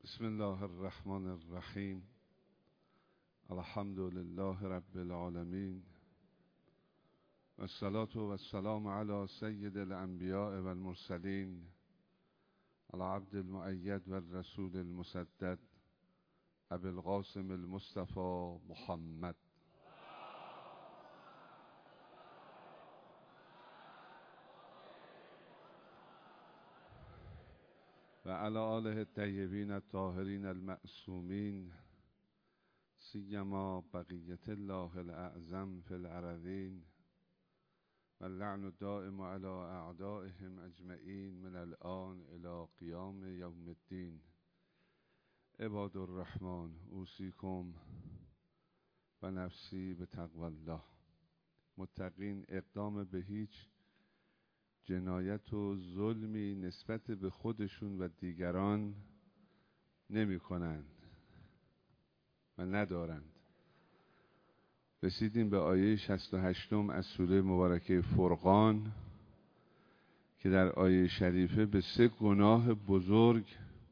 بسم الله الرحمن الرحیم. الحمد لله رب العالمین و الصلاة و السلام علی سید الانبیاء و المرسلین العبد المؤید و الرسول المسدد ابی القاسم المصطفى محمد و علی آله الطیبین الطاهرین المعصومین سیما بقیت الله الاعظم فی الارضین و اللعن الدائم علی اعدائهم اجمعین من الآن الی قیام یوم الدین. عباد الرحمن اوصیکم و نفسی بتقوی الله. متقین اقدام به هیچ جنایت و ظلمی نسبت به خودشون و دیگران نمی کنند و ندارند. رسیدیم به آیه 68 از سوره مبارکه فرقان که در آیه شریفه به 3 گناه بزرگ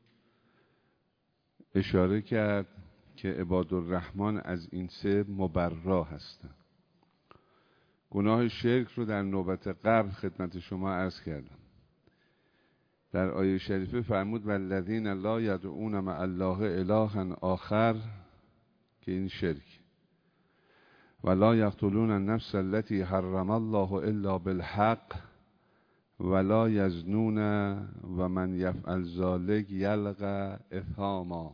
اشاره کرد که عباد الرحمن از این 3 مبرا هستند. گناه شرک رو در نوبت قبل خدمت شما عرض کردم. در آیه شریفه فرمود والذین لا یدعون مع الله الها آخر که این شرک ولا یقتلون النفس التي حرم الله الا بالحق ولا یزنون و من یفعل ذلک یلقى اثاما.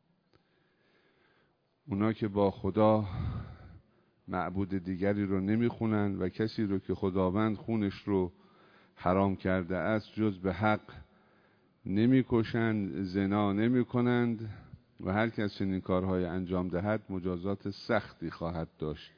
اونا که با خدا معبود دیگری رو نمیخونند و کسی رو که خداوند خونش رو حرام کرده است جز به حق نمیکشند، زنا نمیکنند و هر کس چنین کارهای انجام دهد مجازات سختی خواهد داشت.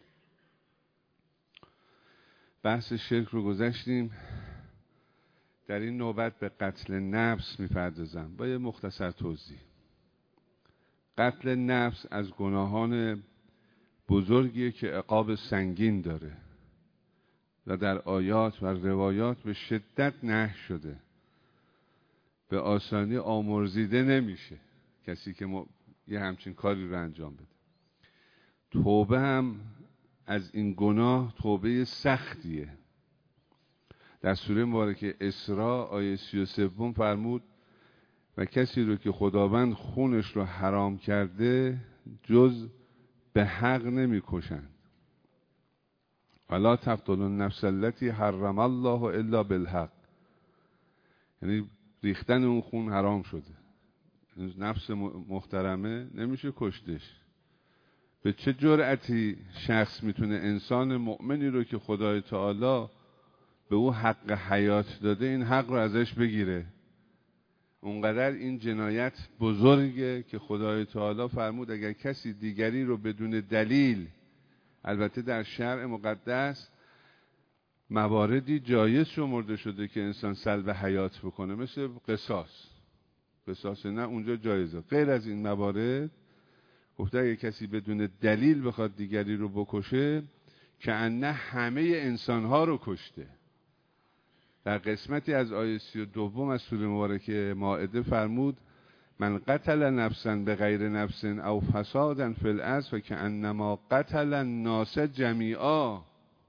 بحث شرک رو گذشتیم. در این نوبت به قتل نفس میپردازم با یه مختصر توضیح. قتل نفس از گناهان بزرگیه که عقاب سنگین داره و در آیات و روایات به شدت نهی شده. به آسانی آمرزیده نمیشه کسی که یه همچین کاری رو انجام بده. توبه هم از این گناه توبه سختیه. در سوره مبارکه اسراء آیه 33 فرمود و کسی رو که خداوند خونش رو حرام کرده جز به حق نمی کشند. ولا تقتلوا النفس التي حرم الله الا بالحق. یعنی ریختن اون خون حرام شده. نفس محترمه نمیشه کشتش. به چه جرأتی شخص میتونه انسان مؤمنی رو که خدای تعالی به او حق حیات داده این حق رو ازش بگیره؟ اونقدر این جنایت بزرگه که خدای تعالی فرمود اگر کسی دیگری رو بدون دلیل، البته در شرع مقدس مواردی جایز شمرده شده که انسان سلب حیات بکنه، مثل قصاص نه اونجا جایزه. غیر از این موارد گفته اگر کسی بدون دلیل بخواد دیگری رو بکشه که انه همه انسانها رو کشته. در قسمتی از آیه 32 از سوره مبارکه مائده فرمود من قتل نفسا بغیر نفس او فسادا فی الارض فکأنما قتل الناس جمیعا.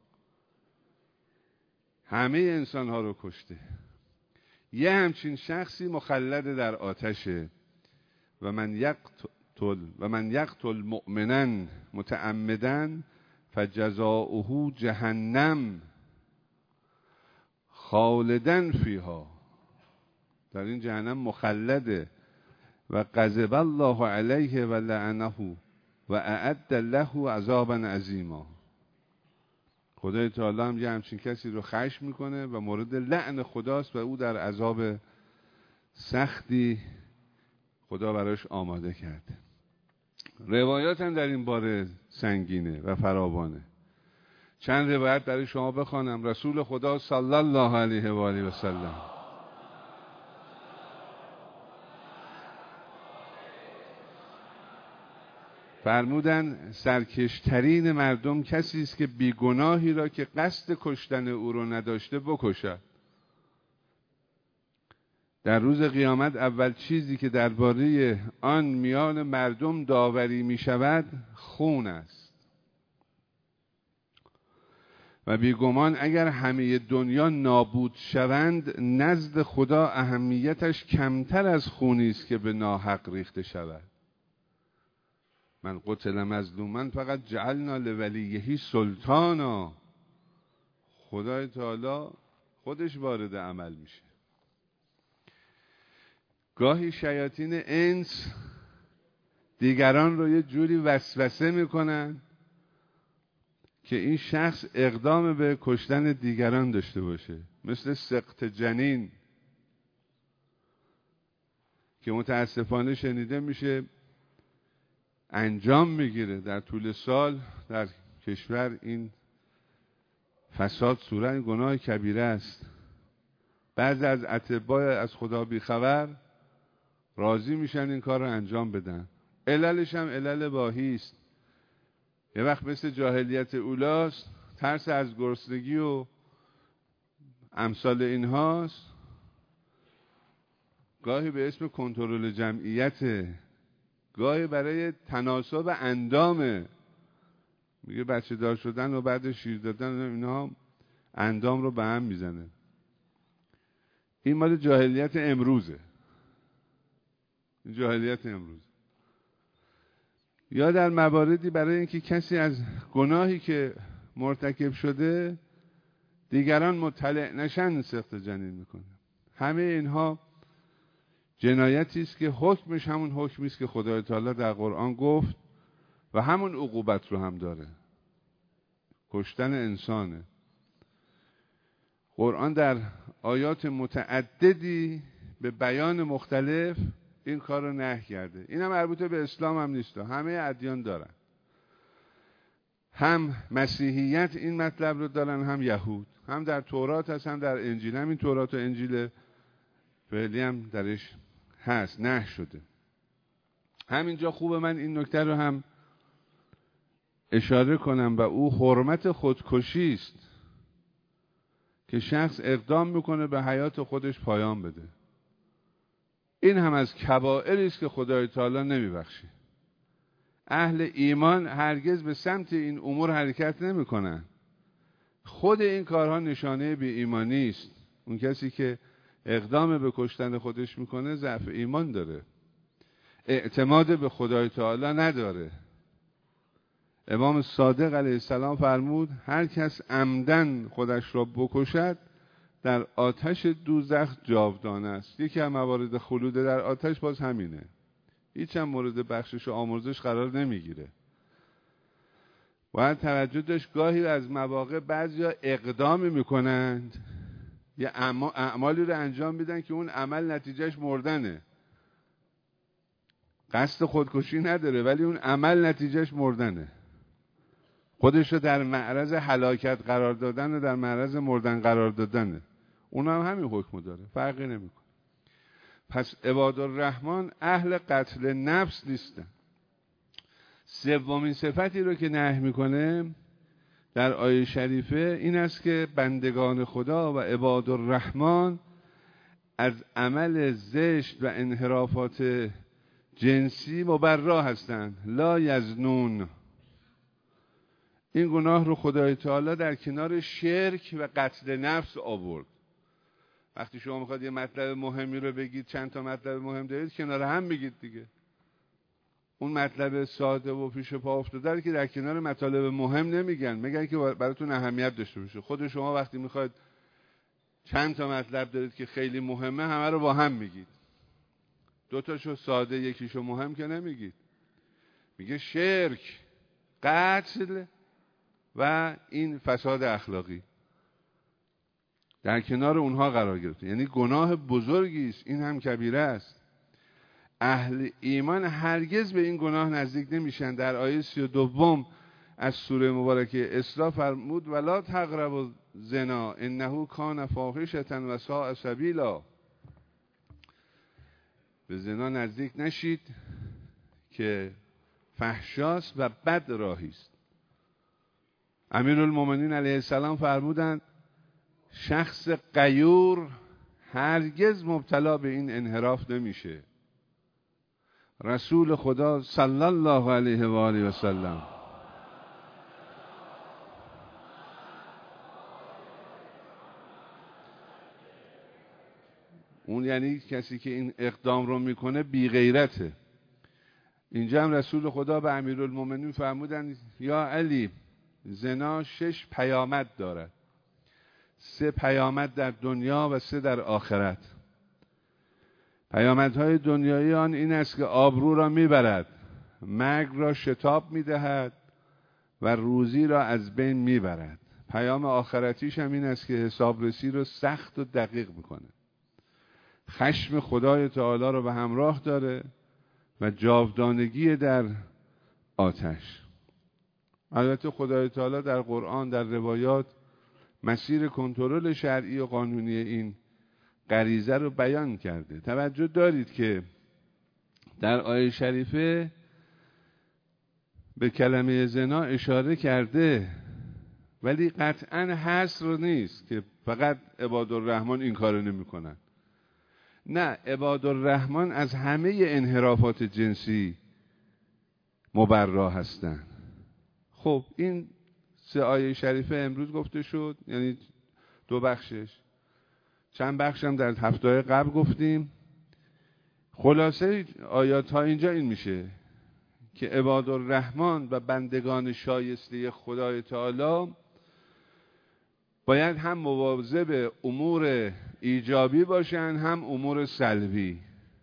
همه انسان ها رو کشته. یه همچین شخصی مخلد در آتشه. و من یقتل مؤمنا متعمدا فجزاؤه جهنم خالدا فیها. در این جهنم مخلده و غضب الله علیه و لعنه و اعد له عذابا عظیما. خدای تعالی هم یه همچین کسی رو خشم میکنه و مورد لعن خداست و او در عذاب سختی خدا براش آماده کرده. روایات هم در این باره سنگینه و فراوانه. چند روایت برای شما بخوانم. رسول خدا صلی الله علیه و آله و سلم فرمودن سرکشترین مردم کسی است که بیگناهی را که قصد کشتن او را نداشته بکشد. در روز قیامت اول چیزی که درباره آن میان مردم داوری می شود خون است و بیگمان اگر همه دنیا نابود شوند نزد خدا اهمیتش کمتر از خونی است که به ناحق ریخته شود. من قتل مظلوما فقط جعلنا لولیه سلطانا. خدای تعالی خودش وارد عمل میشه. گاهی شیاطین انس دیگران رو یه جوری وسوسه میکنن که این شخص اقدام به کشتن دیگران داشته باشه، مثل سقط جنین که متاسفانه شنیده میشه انجام میگیره در طول سال در کشور. این فساد صورت گناه کبیره است. بعضی از اتباع از خدا بیخبر راضی میشن این کار رو انجام بدن. عللش هم علل واهی است. یه وقت مثل جاهلیت اولاست، ترس از گرسنگی و امثال اینهاست. گاهی به اسم کنترل جمعیت، گاهی برای تناسب اندامه. میگه بچه دار شدن و بعد شیر دادن اینها اندام رو به هم میزنه. این مال جاهلیت امروزه. این جاهلیت امروز. یا در مواردی برای اینکه کسی از گناهی که مرتکب شده دیگران مطلع نشن سقط جنین میکنه. همه اینها جنایتی است که حکمش همون حکمی است که خدای تعالی در قرآن گفت و همون عقوبت رو هم داره، کشتن انسانه. قرآن در آیات متعددی به بیان مختلف این کار رو نهی کرده. این هم مربوط به اسلام هم نیست، همه ادیان دارن. هم مسیحیت این مطلب رو دارن، هم یهود، هم در تورات هست هم در انجیل. هم این تورات و انجیل فعلی هم درش هست، نهی شده. همینجا خوبه من این نکته رو هم اشاره کنم و او حرمت خودکشی است که شخص اقدام میکنه به حیات خودش پایان بده. این هم از کبائری است که خدای تعالی نمیبخشه. اهل ایمان هرگز به سمت این امور حرکت نمیکنن. خود این کارها نشانه بی ایمانی است. اون کسی که اقدام به کشتن خودش میکنه ضعف ایمان داره، اعتماد به خدای تعالی نداره. امام صادق علیه السلام فرمود هر کس عمدن خودش را بکشد در آتش دوزخ جاودانه است. یکی از موارد خلود در آتش باز همینه. هیچ هم مورد بخشش و آمرزش قرار نمیگیره. باید توجه داشت گاهی از مواقع بعضیا اقدامی میکنند، یه اعمالی رو انجام میدن که اون عمل نتیجهش مردنه. قصد خودکشی نداره ولی اون عمل نتیجهش مردنه. خودش رو در معرض هلاکت قرار دادن و در معرض مردن قرار دادنه. اون هم همین حکم داره، فرقی نمیکنه. پس عباد الرحمن اهل قتل نفس نیستن. سومین صفتی رو که نهی میکنه در آیه شریفه این است که بندگان خدا و عباد الرحمن از عمل زشت و انحرافات جنسی مبرا هستند. لا یزنون. این گناه رو خدای تعالی در کنار شرک و قتل نفس آورد. وقتی شما میخواد یه مطلب مهمی رو بگید، چند تا مطلب مهم دارید، کنار هم بگید دیگه. اون مطلب ساده و پیش پا افتاده که در کنار مطالب مهم نمیگن، میگن که براتون اهمیت داشته باشه. خود شما وقتی میخواید چند تا مطلب دارید که خیلی مهمه، همه رو با هم میگید. دو تاشو ساده یکیشو مهم که نمیگید. میگه شرک، قتل و این فساد اخلاقی در کنار اونها قرار گرفته. یعنی گناه بزرگی است، این هم کبیره است. اهل ایمان هرگز به این گناه نزدیک نمیشن. در آیه 32 از سوره مبارکه اسراء فرمود ولا تقربوا الزنا انه کان فاحشة و ساء سبیلا. به زنا نزدیک نشید که فحشاست و بد راهی است. امیرالمومنین علیه السلام فرمودند شخص غیور هرگز مبتلا به این انحراف نمیشه. رسول خدا صلی الله علیه و آله و سلم اون یعنی کسی که این اقدام رو میکنه بی غیرته. اینجا هم رسول خدا به امیرالمومنین فرمودن یا علی، زنا 6 پیامد دارد، 3 پیامد در دنیا و 3 در آخرت. پیامدهای دنیایی آن این است که آبرو را میبرد، مرگ را شتاب میدهد و روزی را از بین میبرد. پیام آخرتیش هم این است که حسابرسی رو سخت و دقیق میکنه، خشم خدای تعالی رو به همراه داره و جاودانگی در آتش. البته خدای تعالی در قرآن، در روایات، مسیر کنترل شرعی و قانونی این غریزه رو بیان کرده. توجه دارید که در آیه شریفه به کلمه زنا اشاره کرده، ولی قطعا حصر نیست که فقط عبادالرحمن این کارو نمی‌کنن. نه، عبادالرحمن از همه انحرافات جنسی مبرا هستند. خب این 3 آیه شریفه امروز گفته شد، یعنی 2 بخشش، چند بخش هم در هفته قبل گفتیم. خلاصه آیات ها اینجا این میشه که عبادالرحمن و بندگان شایسته خدای تعالی باید هم مواظب امور ایجابی باشن، هم امور سلبی.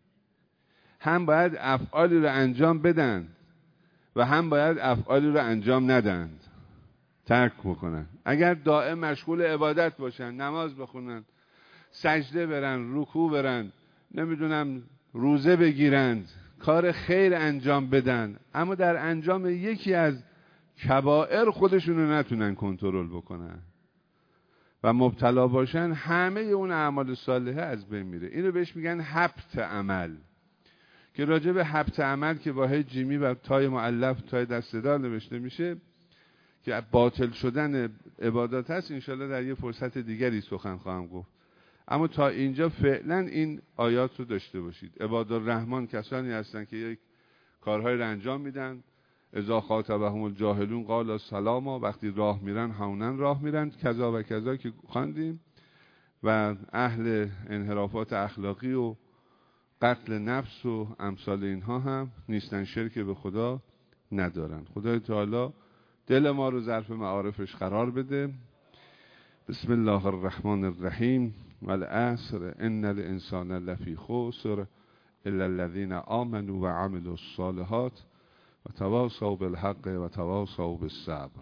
هم باید افعالی رو انجام بدن و هم باید افعالی رو انجام ندند، ترک بکنن. اگر دائم مشغول عبادت باشن، نماز بخونن، سجده برن، رکوع برن، نمیدونم روزه بگیرند، کار خیر انجام بدن، اما در انجام یکی از کبائر خودشون رو نتونن کنترل بکنن و مبتلا باشن، همه اون اعمال صالحه از بین میره. اینو بهش میگن حبط عمل، که راجع به حبط عمل که با هی جیمی و تای مؤلف، تای دسته‌دار نوشته میشه، که باطل شدن عبادات هست، انشالله در یه فرصت دیگری سخن خواهم گفت. اما تا اینجا فعلا این آیات رو داشته باشید. عبادالرحمن کسانی هستن که یک کارهای رو انجام میدن، اذا خاطبهم الجاهلون قالوا سلاما، وقتی راه میرن همونن راه میرن، کذا و کذا که خواندیم. و اهل انحرافات اخلاقی و قتل نفس و امثال اینها هم نیستن، شرک به خدا ندارن. خدای تعالی دل ما رو ظرف معارفش قرار بده. بسم الله الرحمن الرحیم. والعصر ان الانسان لفی خسر الا الذين آمنوا وعملوا الصالحات وتواصوا بالحق وتواصوا بالصبر.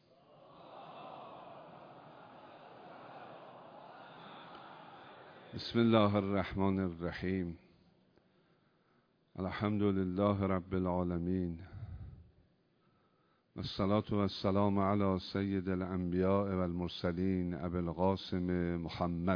بسم الله الرحمن الرحیم. الحمد لله رب العالمین والصلاة والسلام علی سید الانبیاء والمرسلین ابی القاسم محمد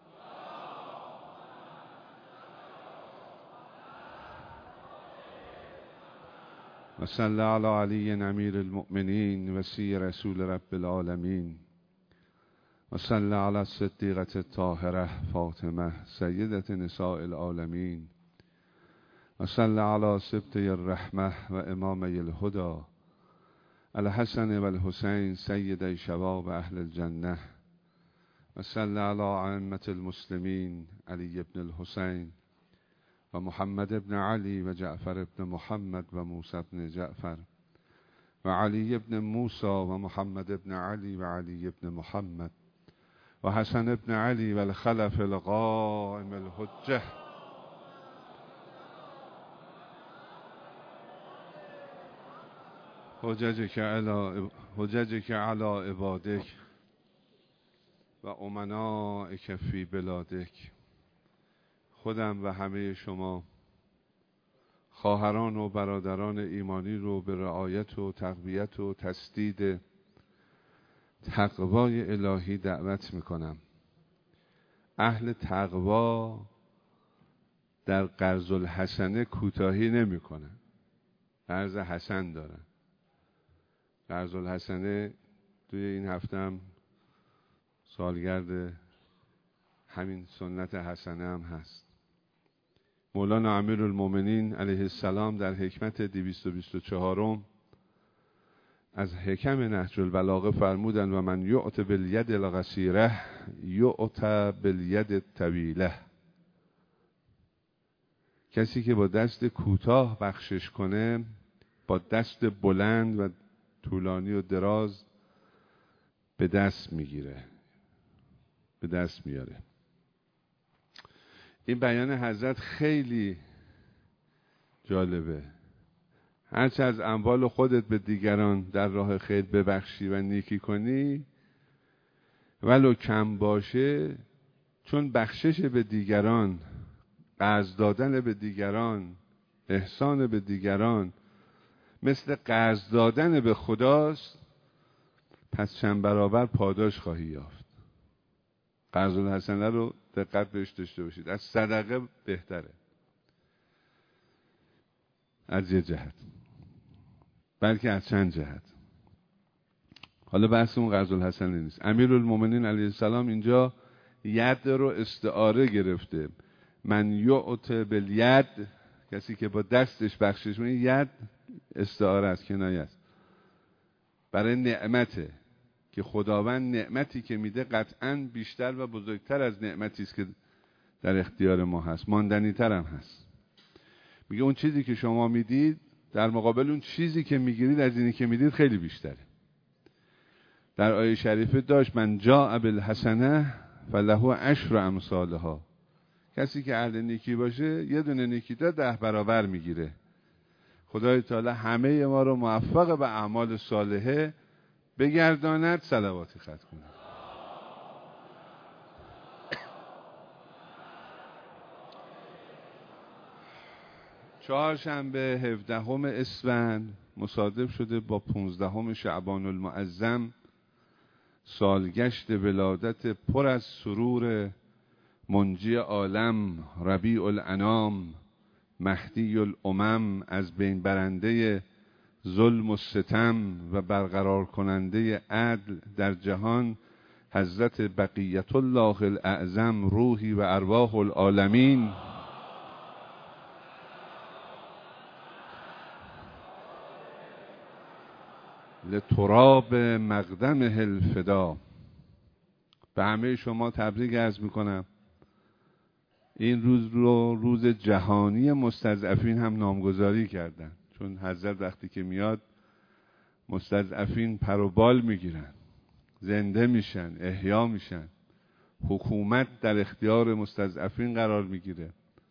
و صلی علی علی امیر المؤمنین وصی رسول رب العالمین و صلی علی الصدیقة الطاهرة فاطمه سیدة نساء العالمین و صلی علی سبطی الرحمة و امامی الهدى الحسن و الحسین سیدی شباب اهل الجنه و صلی علی ائمة المسلمین علی ابن الحسین و محمد ابن علی و جعفر ابن محمد و موسی ابن جعفر و علی ابن موسی و محمد ابن علی و علی ابن محمد و حسن ابن علی و الخلف القائم الحجه حججك علی عبادک و امنائک فی بلادک. خودم و همه شما خواهران و برادران ایمانی رو به رعایت و تقویت و تسدید تقوای الهی دعوت میکنم. اهل تقوا در قرض الحسنه کوتاهی نمیکنن، قرض حسن دارن. قرض الحسنه توی این هفته هم سالگرد همین سنت حسنه هم هست. مولانا امیرالمومنین علیه السلام در حکمت 224 از حکم نهج البلاغه فرمودند و من یعط بالید القصیره یعط بالید الطویله. کسی که با دست کوتاه بخشش کنه با دست بلند و طولانی و دراز به دست میگیره، به دست میاره. این بیان حضرت خیلی جالبه. هرچه از اموال خودت به دیگران در راه خیر ببخشی و نیکی کنی ولو کم باشه، چون بخشش به دیگران، قرض دادن به دیگران، احسان به دیگران مثل قرض دادن به خداست، پس چند برابر پاداش خواهی یافت. قرض الحسنه رو دقت بهش داشته باشید. از صدقه بهتره از یه جهت، بلکه از چند جهت. حالا بحث اون قرض الحسنه نیست. امیرالمومنین علیه السلام اینجا ید رو استعاره گرفته. من یعط بالید، کسی که با دستش بخشش می‌کنه. ید استعاره است، کنایه است برای نعمته که خداوند نعمتی که میده قطعاً بیشتر و بزرگتر از نعمتی است که در اختیار ما هست، ماندنی‌تر هم هست. میگه اون چیزی که شما میدید در مقابل اون چیزی که میگیرید از اینی که میدید خیلی بیشتره. در آیه شریفه داشت من جاء بالحسنه فله عشر امثالها. کسی که اهل نیکی باشه یه دونه نیکی داد 10 برابر میگیره. خدای تعالی همه ما رو موفق به اعمال صالحه بگرداند. صلواتی ختم کنه. چهارشنبه 17 اسفند مصادف شده با 15 شعبان المعظم، سالگشت ولادت پر از سرور منجی عالم ربیع الانام مهدی الامم، از بین برنده ظلم و ستم و برقرار کننده عدل در جهان، حضرت بقیت الله الاعظم روحی و ارواح العالمین. لتراب مقدمه الفدا. به همه شما تبریک عرض میکنم. این روز رو روز جهانی مستضعفین هم نامگذاری کردن، چون حضرت وقتی که میاد مستضعفین پر و بال میگیرن، زنده میشن، احیا میشن، حکومت در اختیار مستضعفین قرار میگیره.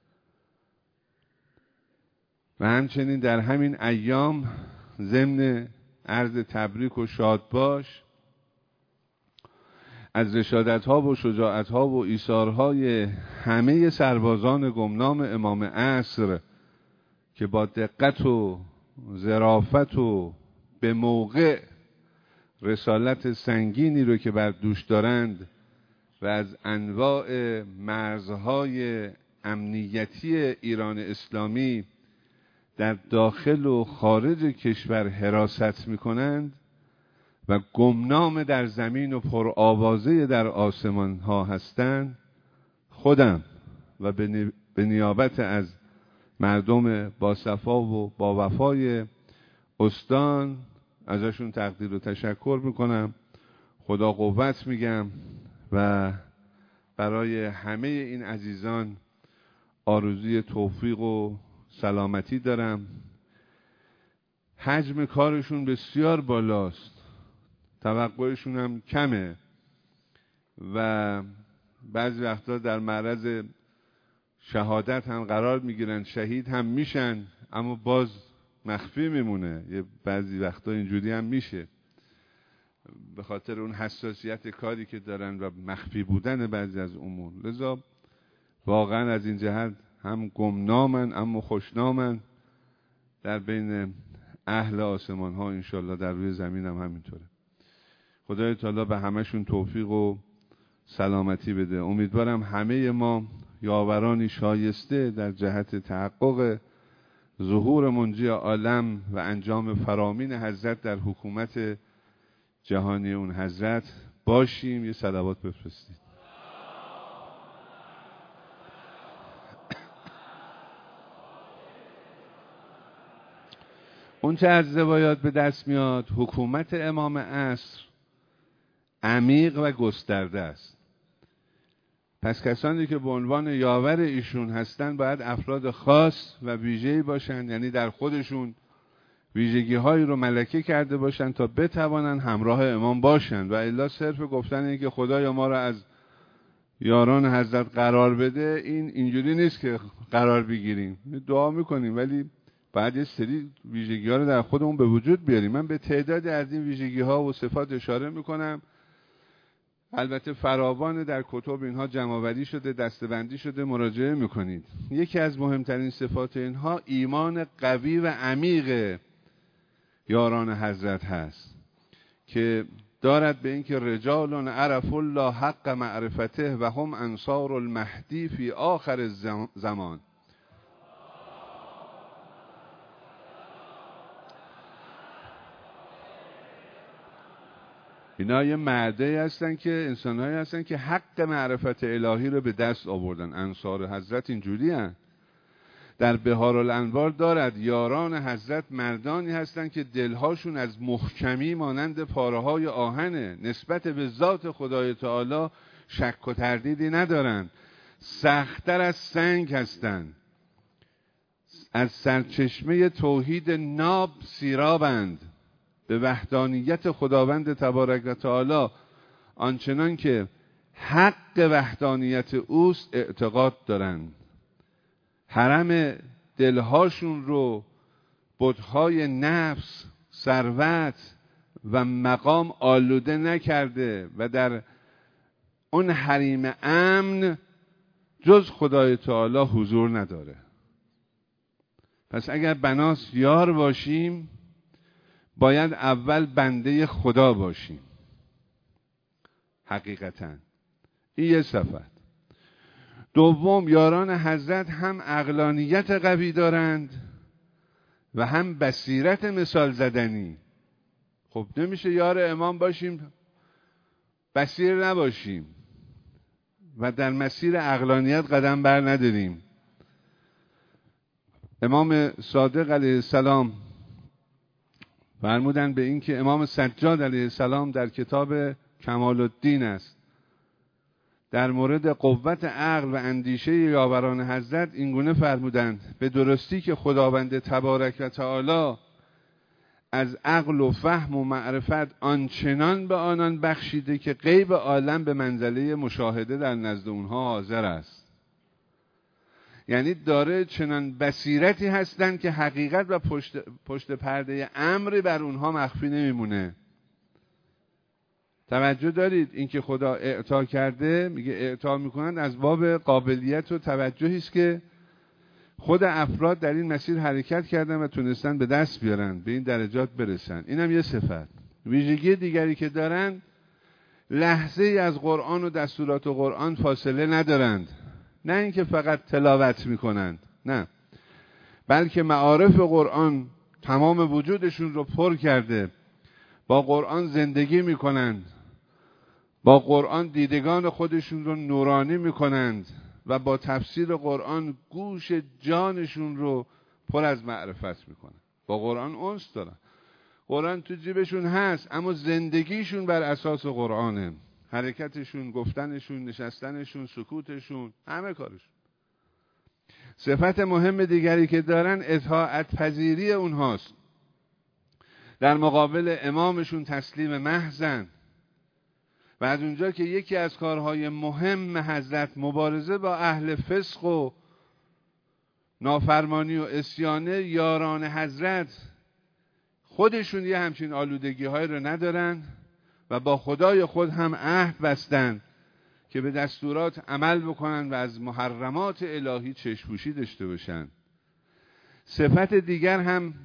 و همچنین در همین ایام ضمن عرض تبریک و شاد باش از رشادت‌ها و شجاعت‌ها و ایثارهای همه سربازان گمنام امام عصر که با دقت و ظرافت و به موقع رسالت سنگینی رو که بر دوش دارند و از انواع مرزهای امنیتی ایران اسلامی در داخل و خارج کشور حراست می‌کنند و گمنام در زمین و پرآوازه در آسمان ها هستند، خودم و به نیابت از مردم با صفا و با وفای استان ازشون تقدیر و تشکر میکنم، خدا قوت میگم و برای همه این عزیزان آرزوی توفیق و سلامتی دارم. حجم کارشون بسیار بالاست، توقعشون هم کمه و بعضی وقتا در معرض شهادت هم قرار میگیرن، شهید هم میشن، اما باز مخفی میمونه. یه بعضی وقتا اینجوری هم میشه به خاطر اون حساسیت کاری که دارن و مخفی بودن بعضی از امور. لذا واقعا از این جهت هم گمنامن اما خوشنامن در بین اهل آسمان ها، انشالله در روی زمین هم همینطوره. خدای تعالی به همشون توفیق و سلامتی بده. امیدوارم همه ما یاورانی شایسته در جهت تحقق ظهور منجی عالم و انجام فرامین حضرت در حکومت جهانی اون حضرت باشیم. یه صلوات بفرستید. اون چه از روایات به دست میاد، حکومت امام عصر عمیق و گسترده است. پس کسانی که به عنوان یاور ایشون هستن باید افراد خاص و ویژه‌ای باشن، یعنی در خودشون ویژگی‌هایی رو ملکه کرده باشن تا بتوانن همراه امام باشن، و الا صرف گفتن این که خدایا ما را از یاران حضرت قرار بده، این اینجوری نیست که قرار بگیریم. دعا میکنیم ولی باید یه سری ویژگی‌ها رو در خودمون به وجود بیاریم. من به تعدادی از این ویژگی‌ها و صفات اشاره میکنم، البته فراوان در کتب اینها جمع‌آوری شده، دسته‌بندی شده، مراجعه میکنید. یکی از مهمترین صفات اینها ایمان قوی و عمیق یاران حضرت هست که دارد به اینکه رجال عرفوا الله حق معرفته و هم انصار المهدی فی آخر زمان. اینا یه مردی هستن که انسان‌هایی هستن که حق معرفت الهی رو به دست آوردن. انصار حضرت اینجوری هستن. در بهار الانوار دارد یاران حضرت مردانی هستند که دلهاشون از محکمی مانند پاره‌های آهنه، نسبت به ذات خدای تعالی شک و تردیدی ندارند، سخت‌تر از سنگ هستند، از سرچشمه توحید ناب سیرابند، به وحدانیت خداوند تبارک و تعالی آنچنان که حق وحدانیت اوست اعتقاد دارند. حرم دلهاشون رو بت‌های نفس، ثروت و مقام آلوده نکرده و در اون حریم امن جز خدای تعالی حضور نداره. پس اگر بناس یار باشیم باید اول بنده خدا باشیم. حقیقتاً این یه صفت. دوم، یاران حضرت هم عقلانیت قوی دارند و هم بصیرت مثال زدنی. خب نمیشه یار امام باشیم بصیر نباشیم و در مسیر عقلانیت قدم بر نداریم. امام صادق علیه السلام فرمودن به این که امام سجاد علیه السلام در کتاب کمال الدین است، در مورد قوت عقل و اندیشه یاوران حضرت اینگونه فرمودند: به درستی که خداوند تبارک و تعالی از عقل و فهم و معرفت آنچنان به آنان بخشیده که غیب عالم به منزله مشاهده در نزد اونها حاضر است. یعنی داره چنان بصیرتی هستند که حقیقت و پشت پرده امری بر اونها مخفی نمیمونه. توجه دارید اینکه خدا اعطا کرده، میگه اعطا میکنند از باب قابلیت و توجهی است که خود افراد در این مسیر حرکت کردن و تونستن به دست بیارن، به این درجات برسن. اینم یه صفت. ویژگی دیگری که دارن، لحظه ای از قرآن و دستورات قرآن فاصله ندارند. نه اینکه فقط تلاوت میکنند، نه، بلکه معارف قرآن تمام وجودشون رو پر کرده، با قرآن زندگی میکنند، با قرآن دیدگان خودشون رو نورانی میکنند و با تفسیر قرآن گوش جانشون رو پر از معرفت میکنند. با قرآن انس دارن، قرآن تو جیبشون هست، اما زندگیشون بر اساس قرآنه. حرکتشون، گفتنشون، نشستنشون، سکوتشون، همه کارشون. صفت مهم دیگری که دارن اطاعت پذیری اونهاست. در مقابل امامشون تسلیم محضن و از اونجا که یکی از کارهای مهم حضرت مبارزه با اهل فسق و نافرمانی و عصیانه، یاران حضرت خودشون یه همچین آلودگی های رو ندارن و با خدای خود هم عهد بستن که به دستورات عمل بکنن و از محرمات الهی چشم‌پوشی داشته باشن. صفت دیگر هم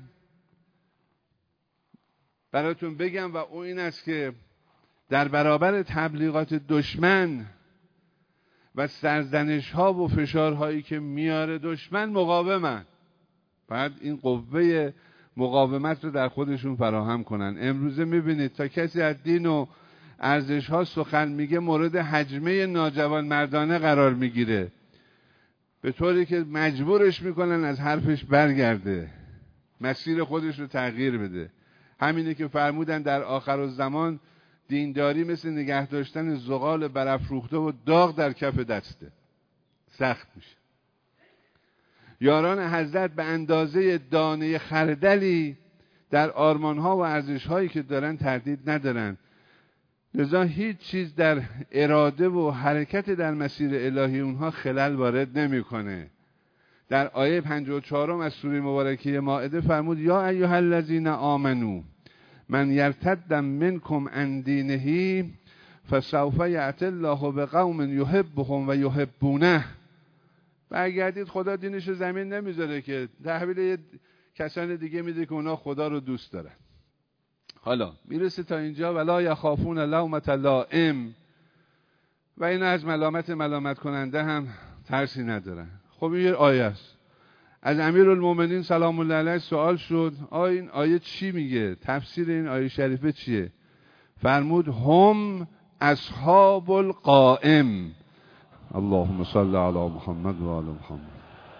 براتون بگم و او این است که در برابر تبلیغات دشمن و سرزنش ها و فشارهایی که میاره دشمن مقاومن. باید این قوه مقاومت رو در خودشون فراهم کنن. امروزه میبینید تا کسی از دین و ارزش ها سخن میگه مورد هجمه ناجوان مردانه قرار میگیره، به طوری که مجبورش میکنن از حرفش برگرده. مسیر خودش رو تغییر بده. همینه که فرمودن در آخرالزمان دینداری مثل نگه داشتن زغال برافروخته و داغ در کف دسته، سخت میشه. یاران حضرت به اندازه دانه خردلی در آرمانها و ارزشهایی که دارن تردید ندارن، لذا هیچ چیز در اراده و حرکت در مسیر الهی اونها خلل وارد نمیکنه. در آیه 54 از سوره مبارکه مائده فرمود یا ایها الذین آمنو من یرتد منکم عن دینه فسوف یأتی الله بقوم یحبهم و یحبونه. برگردید، خدا دینش زمین نمیذاره که تحویل کسان دیگه میده که اونا خدا رو دوست دارن. حالا میرسه تا اینجا ولا یخافون لومة لائم، و این از ملامت کننده هم ترسی ندارن. خب این آیه است. از امیرالمومنین سلام الله علیه سوال شد این آیه چی میگه؟ تفسیر این آیه شریفه چیه؟ فرمود هم اصحاب القائم. اللهم صل علی محمد و آل محمد.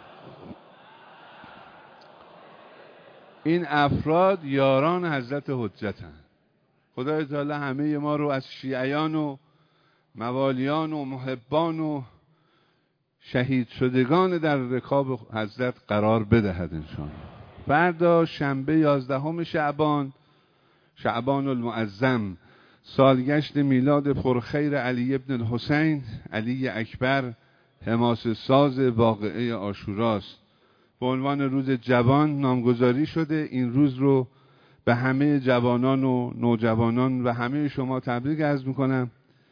این افراد یاران حضرت حجتن. خدای تعالی همه ما رو از شیعیان و موالیان و محبان و شهید شدگان در رکاب حضرت قرار بدهد انشاءالله. فردا شنبه 11 شعبان المعظم، سالگشت میلاد پرخیر علی ابن الحسین علی اکبر، حماسه ساز واقعه عاشوراست. به عنوان روز جوان نامگذاری شده. این روز رو به همه جوانان و نوجوانان و همه شما تبریک عرض میکنم.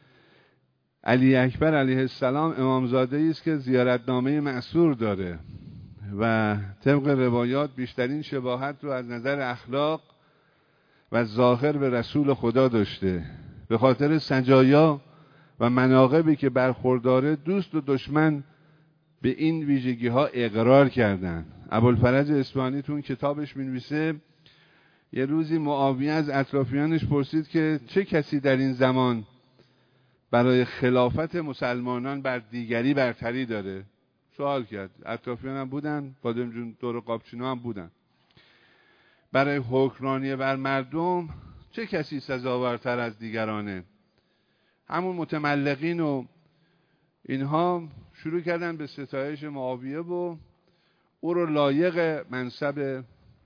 علی اکبر علیه السلام امامزاده است که زیارتنامه معصور داره و طبق روایات بیشترین شباهت رو از نظر اخلاق و ظاهر به رسول خدا داشته. به خاطر سجایا و مناقبی که برخورداره دوست و دشمن به این ویژگی ها اقرار کردن. ابوالفرج اصفهانی تو کتابش می‌نویسه یه روزی معاویه از اطرافیانش پرسید که چه کسی در این زمان برای خلافت مسلمانان بر دیگری برتری داره؟ سوال کرد. اطرافیان هم بودن، خادم جون دور قابچینا هم بودن. برای حکمرانی بر مردم چه کسی سزاورتر از دیگرانه؟ همون متملقین و اینها شروع کردن به ستایش معاویه و او رو لایق منصب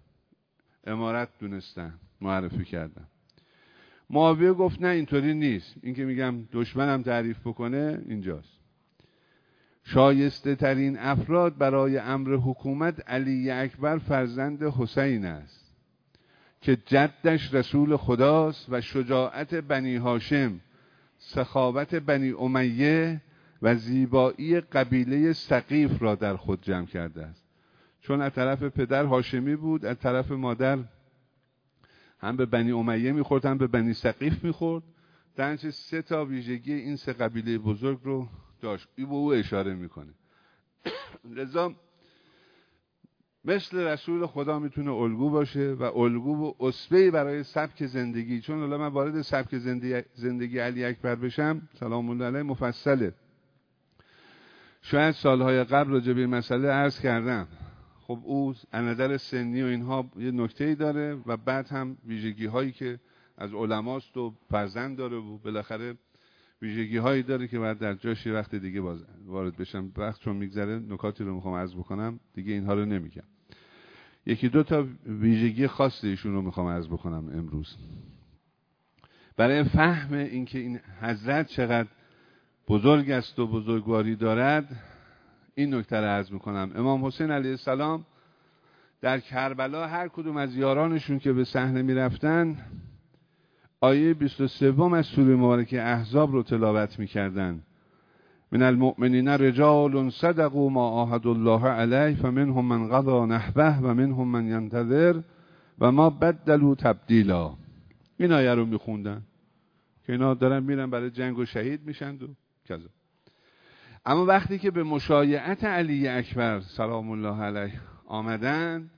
امارت دونستن، معرفی کردن. معاویه گفت نه اینطوری نیست، این که میگم دشمنم تعریف بکنه اینجاست. شایسته ترین افراد برای امر حکومت علی اکبر فرزند حسین است که جدش رسول خداست و شجاعت بنی هاشم، سخاوت بنی امیه و زیبایی قبیله ثقیف را در خود جمع کرده است. چون از طرف پدر هاشمی بود، از طرف مادر هم به بنی امیه میخورد هم به بنی ثقیف میخورد. در نتیجه 3 ویژگی این 3 قبیله بزرگ رو داشت. این به او اشاره میکنه. لذا مثل رسول خدا میتونه الگو باشه و الگو و اسوه‌ای برای سبک زندگی. چون الان من وارد سبک زندگی علی اکبر بشم سلام الله علیه مفصله. شاید سالهای قبل راجع به این مسئله عرض کردم. خب او از نظر سنی و اینها یه نکته‌ای داره و بعد هم ویژگی هایی که از علماست و فرزند داره و بالاخره ویژگی هایی داره که بعد در جاش یه وقت دیگه وارد بشم. وقت چون میگذره نکاتی رو میخوام عرض بکنم دیگه اینها رو نمیگم. 1-2 ویژگی خاص ایشون رو میخوام عرض بکنم امروز برای فهم اینکه این حضرت چقدر بزرگ است و بزرگواری دارد. این نکته رو عرض میکنم. امام حسین علیه السلام در کربلا هر کدوم از یارانشون که به صحنه میرفتن آیه 23 از سوره مبارکه احزاب رو تلاوت میکردن. من المؤمنین رجال صدقوا ما عاهدوا الله علیه فمنهم من قضی نحبه و منهم من ینتظر و ما بدلوا تبدیلا. این آیه رو میخوندن که اینا دارن میرن برای جنگ و شهید میشن و کذا. اما وقتی که به مشایعت علی اکبر سلام الله علیه آمدن،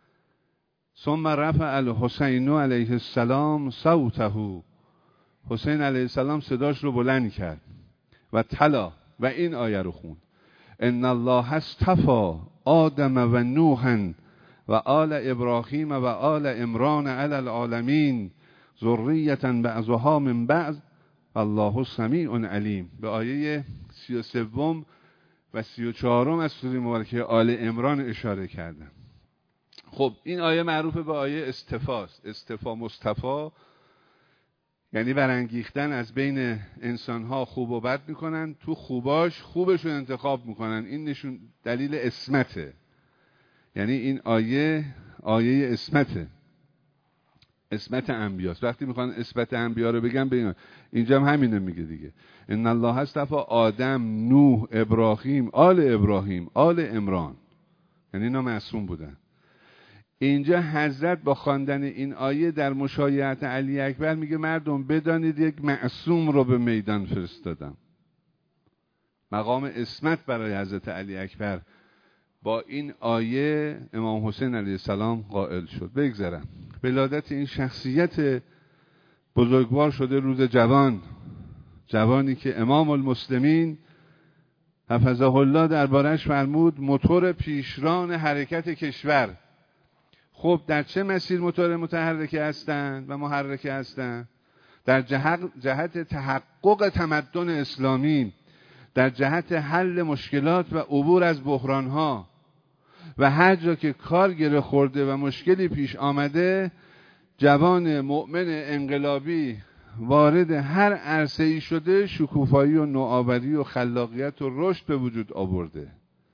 ثم رفع الحسین علیه السلام صوته، حسین علیه السلام صداش رو بلند کرد و تلا و این آیه رو خوند. ان الله اصطفى آدم و نوحا و آل ابراهیم و آل عمران علی العالمین ذریة بعضها من بعض الله سمیع علیم. به آیه 33 و 34 از سوره مبارکه آل عمران اشاره کردم. خب این آیه معروف به آیه استفاست. استفا مصطفی یعنی برانگیختن از بین انسانها خوب و بد میکنن، تو خوباش خوبشون انتخاب میکنن. این نشون دلیل اسمته، یعنی این آیه اسمته، اسمت انبیاست. وقتی میخوان اسمت انبیا رو بگن بگن اینجا هم همینو میگه دیگه. ان الله اصطفى آدم، نوح، ابراهیم، آل عمران، یعنی اینا معصوم بودن. اینجا حضرت با خواندن این آیه در مشایعت علی اکبر میگه مردم بدانید یک معصوم رو به میدان فرستادم. مقام اسمت برای حضرت علی اکبر با این آیه امام حسین علیه السلام قائل شد. بگذرم ولادت این شخصیت بزرگوار شده روز جوانی که امام المسلمین حفظه الله دربارش فرمود موتور پیشران حرکت کشور. خب در چه مسیر موتور متحرکه هستند و محرکه هستند؟ در جهت تحقق تمدن اسلامی، در جهت حل مشکلات و عبور از بحرانها. و هر جا که کار گره خورده و مشکلی پیش آمده، جوان مؤمن انقلابی وارد هر عرصه‌ای شده، شکوفایی و نوآوری و خلاقیت و رشد به وجود آورده.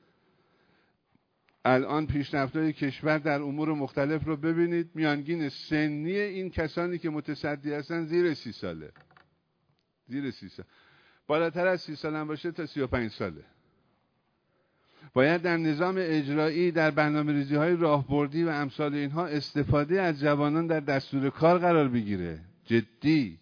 الان پیشرفت‌های کشور در امور مختلف رو ببینید، میانگین سنی این کسانی که متصدی هستن زیر 30 ساله. زیر 30 سال. بالاتر از 30 سال هم باشه تا 35 ساله. باید در نظام اجرایی، در برنامه‌ریزی‌های راهبردی و امثال اینها استفاده از جوانان در دستور کار قرار بگیره. جدی.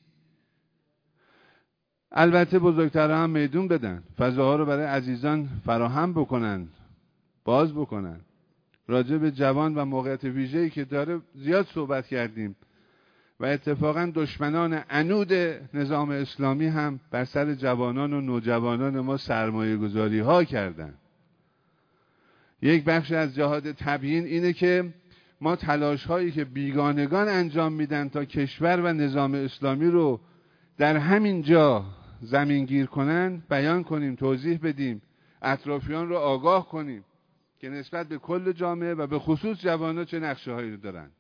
البته بزرگترها هم میدون بدن، فضاها رو برای عزیزان فراهم بکنن، باز بکنن. راجع به جوان و موقعیت ویژه‌ای که داره زیاد صحبت کردیم و اتفاقا دشمنان عنود نظام اسلامی هم بر سر جوانان و نوجوانان ما سرمایه‌گذاری ها کردن. یک بخش از جهاد تبیین اینه که ما تلاش هایی که بیگانگان انجام میدن تا کشور و نظام اسلامی رو در همین جا زمینگیر کنن بیان کنیم، توضیح بدیم، اطرافیان رو آگاه کنیم که نسبت به کل جامعه و به خصوص جوانان چه نقشه هایی رو دارن.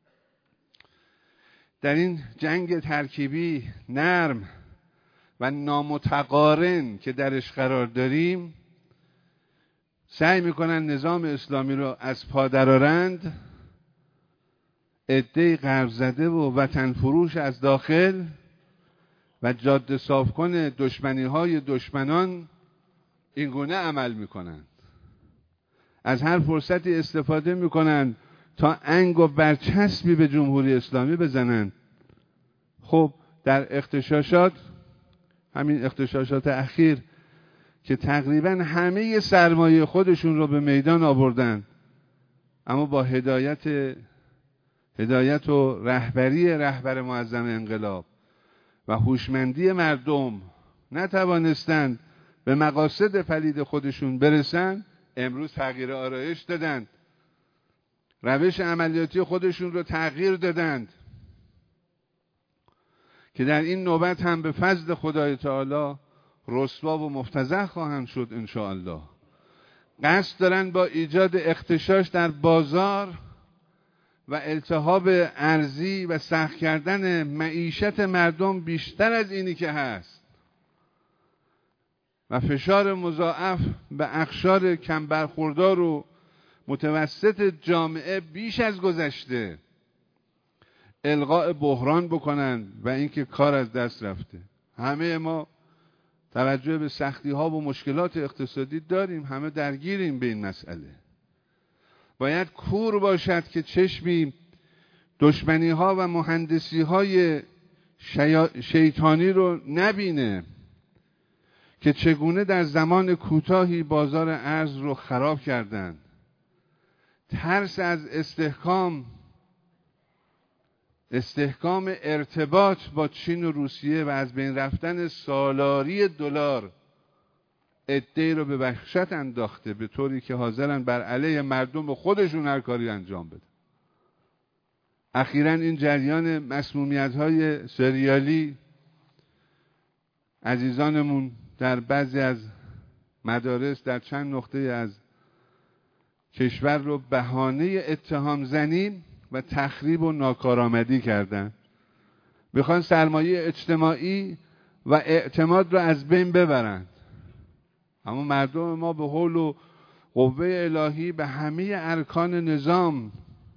در این جنگ ترکیبی نرم و نامتقارن که درش قرار داریم، سعی میکنن نظام اسلامی رو از پا درآرند. عده‌ای غرب زده و وطن فروش از داخل و جاده صاف کن دشمنی های دشمنان این گونه عمل میکنند. از هر فرصتی استفاده میکنند تا انگ و برچسبی به جمهوری اسلامی بزنند. خب در اغتشاشات، همین اغتشاشات اخیر که تقریبا همه سرمایه خودشون رو به میدان آوردن، اما با هدایت و رهبر معظم انقلاب و هوشمندی مردم نتوانستند به مقاصد پلید خودشون برسن. امروز تغییر آرایش دادند، روش عملیاتی خودشون رو تغییر دادند که در این نوبت هم به فضل خدای تعالی رسوا و مفتضح خواهند شد ان شاء الله. قصد دارن با ایجاد اغتشاش در بازار و التهاب ارضی و سخت کردن معیشت مردم بیشتر از اینی که هست و فشار مضاعف به اقشار کم برخوردار و متوسط جامعه بیش از گذشته القاء بحران بکنن و اینکه کار از دست رفته. همه ما توجه به سختی ها و مشکلات اقتصادی داریم، همه درگیریم به این مسئله. باید کور باشد که چشمی دشمنی ها و مهندسی های شیطانی رو نبینه که چگونه در زمان کوتاهی بازار ارز رو خراب کردند. ترس از استحکام ارتباط با چین و روسیه و از بین رفتن سالاری دلار عده‌ای رو به وحشت انداخته، به طوری که حاضرن بر علیه مردم خودشون هر کاری انجام بدن. اخیراً این جریان مسمومیت‌های سریالی عزیزانمون در بعضی از مدارس در چند نقطه از کشور رو بهانه اتهام زنی و تخریب و ناکارآمدی کردن. میخوان سرمایه اجتماعی و اعتماد رو از بین ببرند. اما مردم ما به حول و قوه الهی به همه ارکان نظام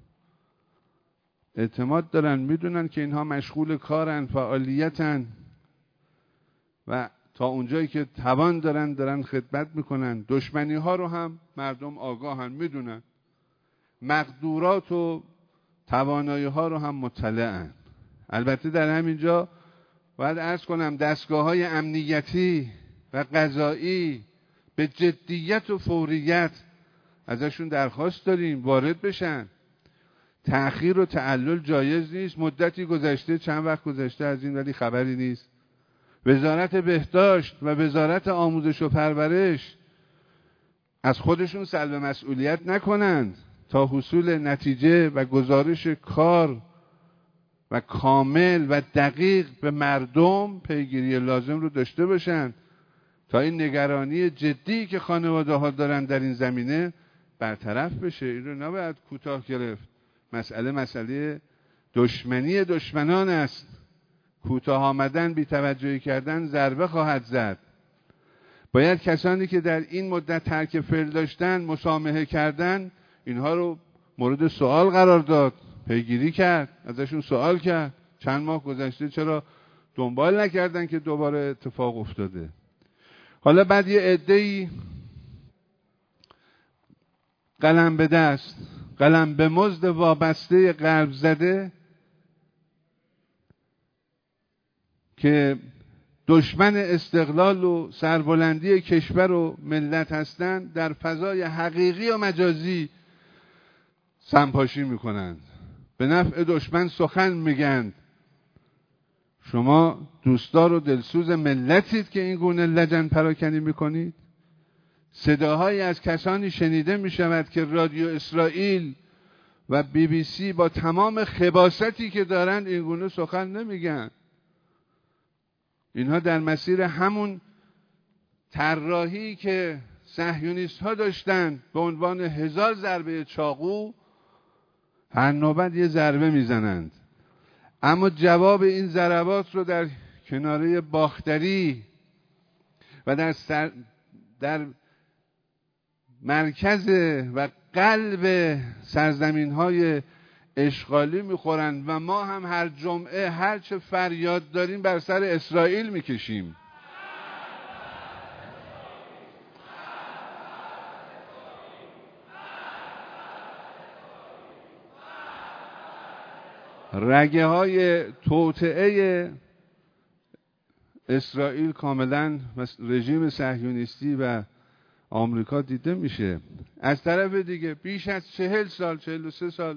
اعتماد دارن، میدونن که اینها مشغول کارن، فعالیتن و تا اونجایی که توان دارن خدمت میکنن. دشمنی ها رو هم مردم آگاهن، میدونن. مقدورات و توانایی ها رو هم مطلعن. البته در همینجا باید عرض کنم دستگاه های امنیتی و قضایی به جدیت و فوریت ازشون درخواست داریم وارد بشن. تأخیر و تعلل جایز نیست. مدتی گذشته، چند وقت گذشته از این، ولی خبری نیست. وزارت بهداشت و وزارت آموزش و پرورش از خودشون سلب مسئولیت نکنند تا حصول نتیجه و گزارش کار و کامل و دقیق به مردم پیگیری لازم رو داشته باشند تا این نگرانی جدی که خانواده ها دارن در این زمینه برطرف بشه. این رو نباید کوتاه گرفت. مسئله دشمنی دشمنان است. کوتاه آمدن، بی‌توجهی کردن ضربه خواهد زد. باید کسانی که در این مدت ترک فعل داشتن، مسامحه کردن، اینها رو مورد سوال قرار داد، پیگیری کرد، ازشون سوال کرد. چند ماه گذشته چرا دنبال نکردن که دوباره اتفاق افتاده؟ حالا بعد یه عده‌ای قلم به دست، قلم به مزد وابسته قلب زده که دشمن استقلال و سربلندی کشور و ملت هستند، در فضای حقیقی و مجازی سمپاشی میکنند، به نفع دشمن سخن میگند. شما دوستدار و دلسوز ملتید که این گونه لجن پراکنی میکنید؟ صداهایی از کسانی شنیده میشود که رادیو اسرائیل و BBC با تمام خباثتی که دارند این گونه سخن نمیگن. اینها در مسیر همون طراحی که صهیونیست ها داشتن به عنوان 1000 ضربه چاقو هر نوبت یه ضربه میزنند. اما جواب این ضربات رو در کناره باختری و در مرکز و قلب سرزمین های اشغالی میخورند و ما هم هر جمعه هر چه فریاد داریم بر سر اسرائیل میکشیم. رگه های توطئه اسرائیل کاملا رژیم صهیونیستی و آمریکا دیده میشه. از طرف دیگه بیش از 40 سال 43 سال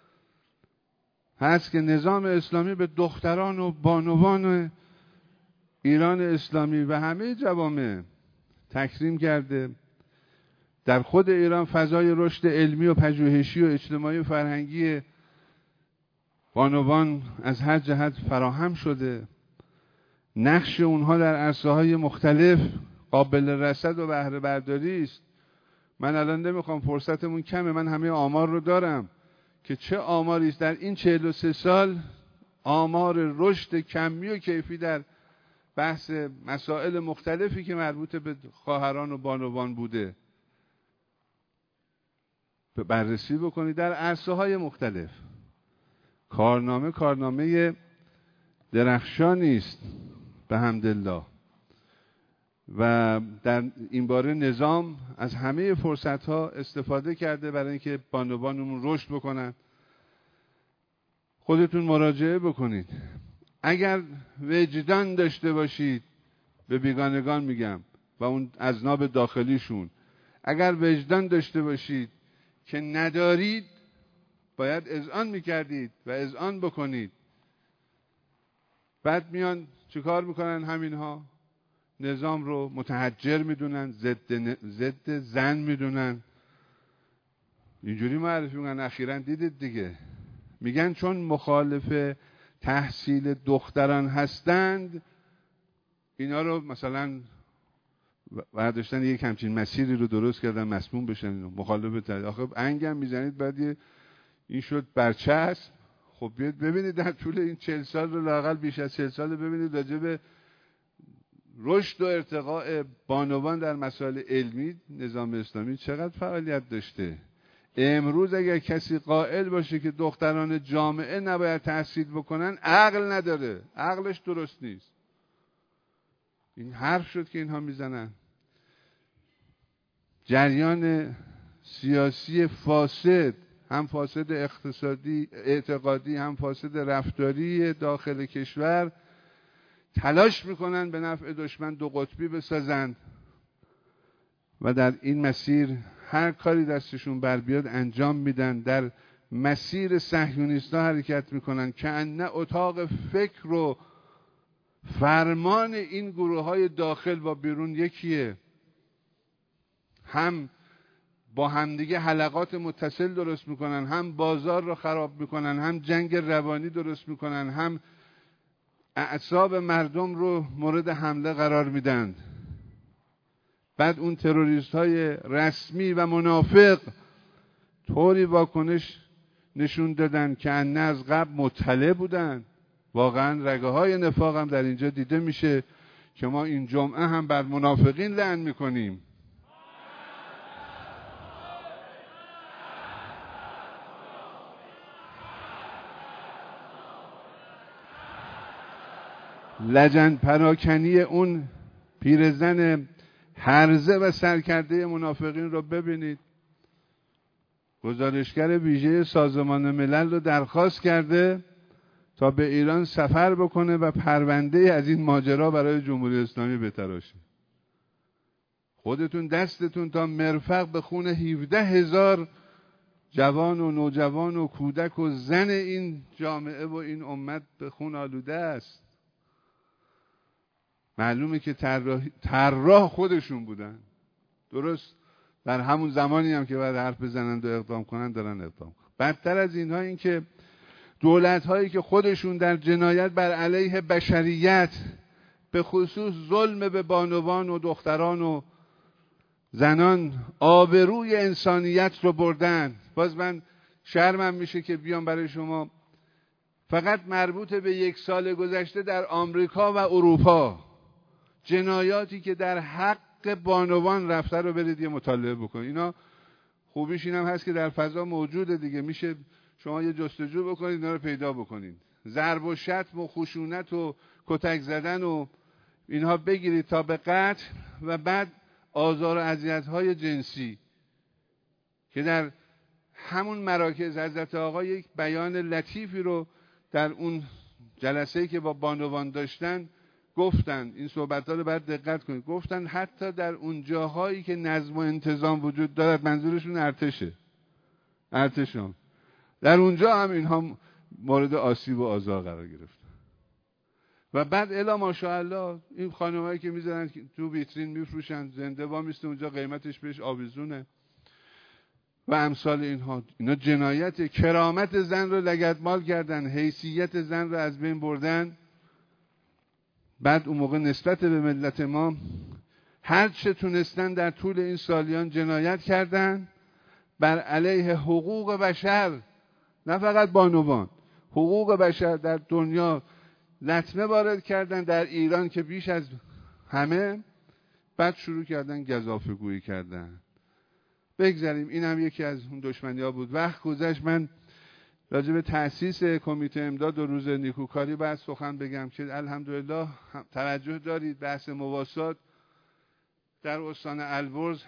هست که نظام اسلامی به دختران و بانوان ایران اسلامی و همه جوامع تکریم کرده. در خود ایران فضای رشد علمی و پژوهشی و اجتماعی و فرهنگی بانوان از هر جهت فراهم شده. نقش اونها در عرصه‌های مختلف قابل رصد و بهره برداری است. من الان نمیخوام، فرصتمون کمه، من همه آمار رو دارم که چه آماری است در این 43 سال، آمار رشد کمی و کیفی در بحث مسائل مختلفی که مربوط به خواهران و بانوان بوده بررسی بکنید در عرصه‌های مختلف. کارنامه درخشانی است به حمدالله و در این باره نظام از همه فرصت‌ها استفاده کرده برای اینکه بانوانمون رشد بکنن. خودتون مراجعه بکنید. اگر وجدان داشته باشید، به بیگانگان میگم و اون اذناب داخلیشون، اگر وجدان داشته باشید که ندارید، باید اذعان میکردید و اذعان بکنید. بعد میان چیکار میکنن همینها؟ نظام رو متحجر میدونن، ضد زن میدونن، اینجوری معرفی میکنن. اخیراً دیدید دیگه، میگن چون مخالف تحصیل دختران هستند اینا رو مثلا برداشتن یک همچین مسیری رو درست کردن مسموم بشن. مخالف آخه انگم میزنید بعد این شد برچسب. خب بیاد ببینید در طول این 40 سال رو، لااقل بیش از 40 سال ببینید راجع به رشد و ارتقاء بانوان در مسائل علمی نظام اسلامی چقدر فعالیت داشته. امروز اگر کسی قائل باشه که دختران جامعه نباید تحصیل بکنن، عقل نداره، عقلش درست نیست. این حرف شد که اینها میزنن. جریان سیاسی فاسد، هم فاسد اقتصادی اعتقادی هم فاسد رفتاری داخل کشور، تلاش میکنن به نفع دشمن دو قطبی بسازند و در این مسیر هر کاری دستشون بر بیاد انجام میدن. در مسیر صهیونیست‌ها حرکت میکنن که نه اتاق فکر و فرمان این گروه‌های داخل با بیرون یکیه. هم با همدیگه حلقات متصل درست میکنن، هم بازار رو خراب میکنن، هم جنگ روانی درست میکنن، هم اعصاب مردم رو مورد حمله قرار میدن. بعد اون تروریست های رسمی و منافق طوری واکنش نشون دادن که نه از قبل مطلع بودن. واقعا رگه های نفاق هم در اینجا دیده میشه که ما این جمعه هم بر منافقین لعن میکنیم. لجن پراکنی اون پیرزن هرزه و سرکرده منافقین رو ببینید. گزارشگر ویژه سازمان ملل رو درخواست کرده تا به ایران سفر بکنه و پرونده از این ماجرا برای جمهوری اسلامی بتراشه. خودتون دستتون تا مرفق به خون 17,000 جوان و نوجوان و کودک و زن این جامعه و این امت به خون آلوده است. معلومه که طراح خودشون بودن. درست در همون زمانی هم که باید حرف بزنند و اقدام کنند دارن اقدام کنند. بدتر از اینها این که دولت‌هایی که خودشون در جنایت بر علیه بشریت، به خصوص ظلم به بانوان و دختران و زنان، آبروی انسانیت رو بردن. باز من شرمم میشه که بیام برای شما فقط مربوط به 1 سال گذشته در آمریکا و اروپا جنایاتی که در حق بانوان رفته رو برید یه مطالعه بکنید. اینا خوبیش اینم هست که در فضا موجوده دیگه، میشه شما یه جستجو بکنید اینا رو پیدا بکنید. ضرب و شتم و خشونت و کتک زدن و اینها بگیرید تا به قتل و بعد آزار و اذیت‌های جنسی که در همون مراکز حضرت آقا یک بیان لطیفی رو در اون جلسه‌ای که با بانوان داشتن گفتن. این صحبت‌ها رو باید دقت کنید. گفتن حتی در اون جاهایی که نظم و انتظام وجود دارد، منظورشون ارتشان، در اونجا هم اینها مورد آسیب و آزار قرار گرفتن. و بعد الا ماشاءالله این خانمایی که میذارن تو ویترین میفروشن، زنده با میسته اونجا، قیمتش بهش آویزونه و امثال اینها. اینا جنایت. کرامت زن رو لگدمال کردن، حیثیت زن رو از بین بردن. بعد اون موقع نسبت به ملت ما هر چه تونستن در طول این سالیان جنایت کردن بر علیه حقوق بشر، نه فقط بانوان، حقوق بشر در دنیا لطمه وارد کردن. در ایران که بیش از همه، بعد شروع کردن گزافه‌گویی کردن. بگذاریم، این هم یکی از اون دشمنی‌ها بود. وقت گذشت، من راجع به تأسیس کمیته امداد و روز نیکوکاری باید سخن بگم که الحمدلله توجه دارید. بحث مواسات در استان البرز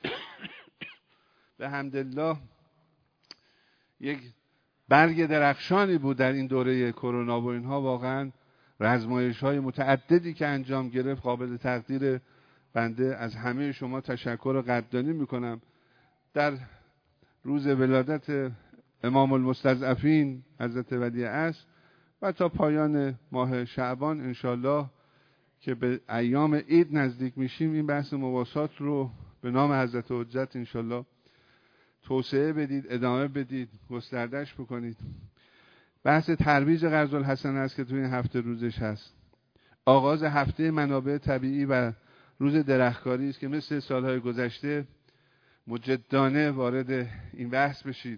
به حمدالله یک برگ درخشانی بود در این دوره کرونا و اینها. واقعا رزمایش‌های متعددی که انجام گرفت قابل تقدیر. بنده از همه شما تشکر و قدردانی میکنم. در روز ولادت امام المستضعفین حضرت ولی عصر و تا پایان ماه شعبان انشالله که به ایام عید نزدیک میشیم این بحث مواسات رو به نام حضرت حجت انشالله توسعه بدید، ادامه بدید، گستردش بکنید. بحث ترویج قرض الحسنه است که توی این هفته روزش هست. آغاز هفته منابع طبیعی و روز درختکاری است که مثل سالهای گذشته مجدانه وارد این بحث بشید.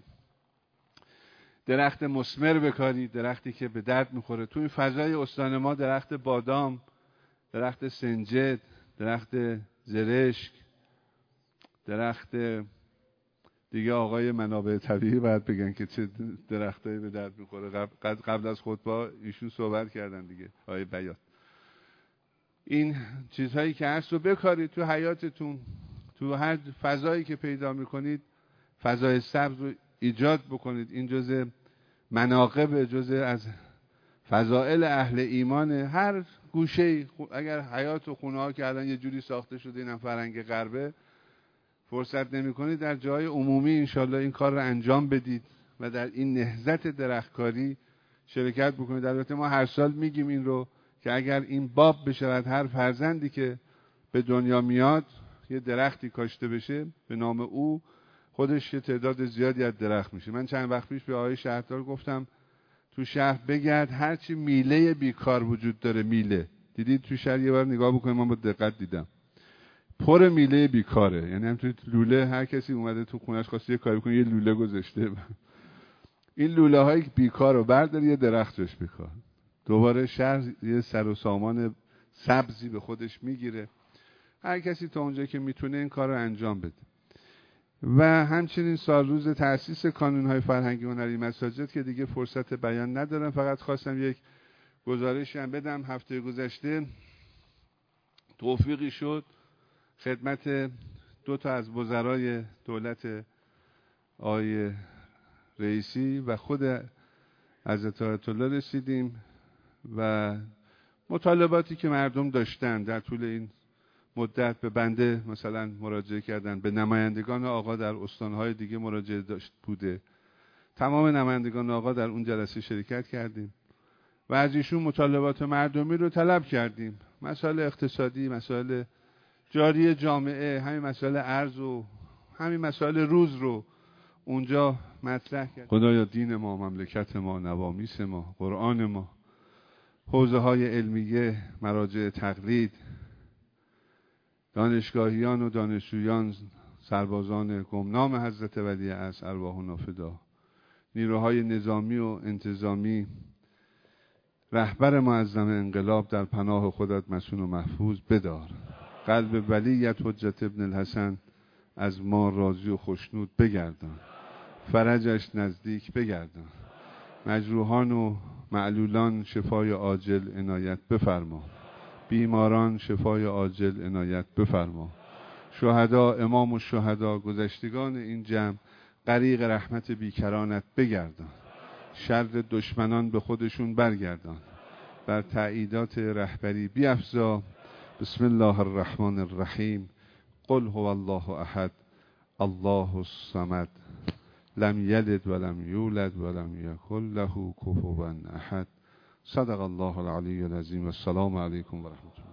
درخت مثمر بکارید، درختی که به درد میخوره. تو این فضای استان ما درخت بادام، درخت سنجد، درخت زرشک، درخت دیگه آقای منابع طبیعی باید بگن که چه درختایی به درد میخوره. قبل از خطبه ایشون صحبت کردن دیگه، آقای بیات. این چیزهایی که هست رو بکارید تو حیاتتون، تو هر فضایی که پیدا میکنید فضای سبز رو ایجاد بکنید. این جزء مناقب، جزء از فضائل اهل ایمانه. هر گوشه‌ای اگر حیات و خونه ها که الان یه جوری ساخته شده اینم فرنگ غربه، فرصت نمی‌کنید در جای عمومی انشالله این کار رو انجام بدید و در این نهضت درختکاری شرکت بکنید. البته ما هر سال میگیم این رو که اگر این باب بشود هر فرزندی که به دنیا میاد یه درختی کاشته بشه به نام او، خودش یه تعداد زیادی از درخت میشه. من چند وقت پیش به آقای شهردار گفتم تو شهر بگرد هرچی میله بیکار وجود داره، میله دیدید تو شهر یه بار نگاه بکنید، من با دقت دیدم پر میله بیکاره. یعنی همینطوری لوله، هر کسی اومده تو خونش خواسته یه کاری کنه یه لوله گذاشته. این لوله های بیکار رو بردار یه درختش بیکار. دوباره شهر یه سر و سامان سبزی به خودش میگیره. هر کسی تا اونجا که میتونه این کار رو انجام بده. و همچنین سال روز تأسیس کانون‌های فرهنگی و هنری مساجد که دیگه فرصت بیان ندارم، فقط خواستم یک گزارشی هم بدم. هفته گذشته توفیقی شد خدمت 2 تا از وزرای دولت آقای رئیسی و خود حضرت آیت الله رسیدیم و مطالباتی که مردم داشتن در طول این مدت به بنده مثلا مراجعه کردن، به نمایندگان آقا در استانهای دیگه مراجعه داشت بوده. تمام نمایندگان آقا در اون جلسه شرکت کردیم و از ایشون مطالبات مردمی رو طلب کردیم. مسائل اقتصادی، مسائل جاری جامعه، همین مسائل ارز و همین مسائل روز رو اونجا مطرح کرد. خدایا دین ما، مملکت ما، نوامیس ما، قرآن ما، حوزه های علمیه، مراجع تقلید، دانشگاهیان و دانشجویان، سربازان گمنام حضرت ولی عصر ارواحنا فدا، نیروهای نظامی و انتظامی، رهبر معظم انقلاب در پناه خودت مسون و محفوظ بدار. قلب ولیت حجت ابن الحسن از ما راضی و خوشنود بگردان، فرجش نزدیک بگردان. مجروحان و معلولان شفای عاجل عنایت بفرما، بیماران شفای عاجل عنایت بفرما. شهدا، امام الشهدا، گذشتگان این جمع غریق رحمت بیکرانت بگردان. شر دشمنان به خودشون برگردان، بر تأییدات رهبری بیفزا. بسم الله الرحمن الرحیم. قل هو الله احد الله الصمد لم یلد ولم یولد ولم یکن له کفوا احد. صدق الله العلی العظیم. السلام علیکم و رحمت الله.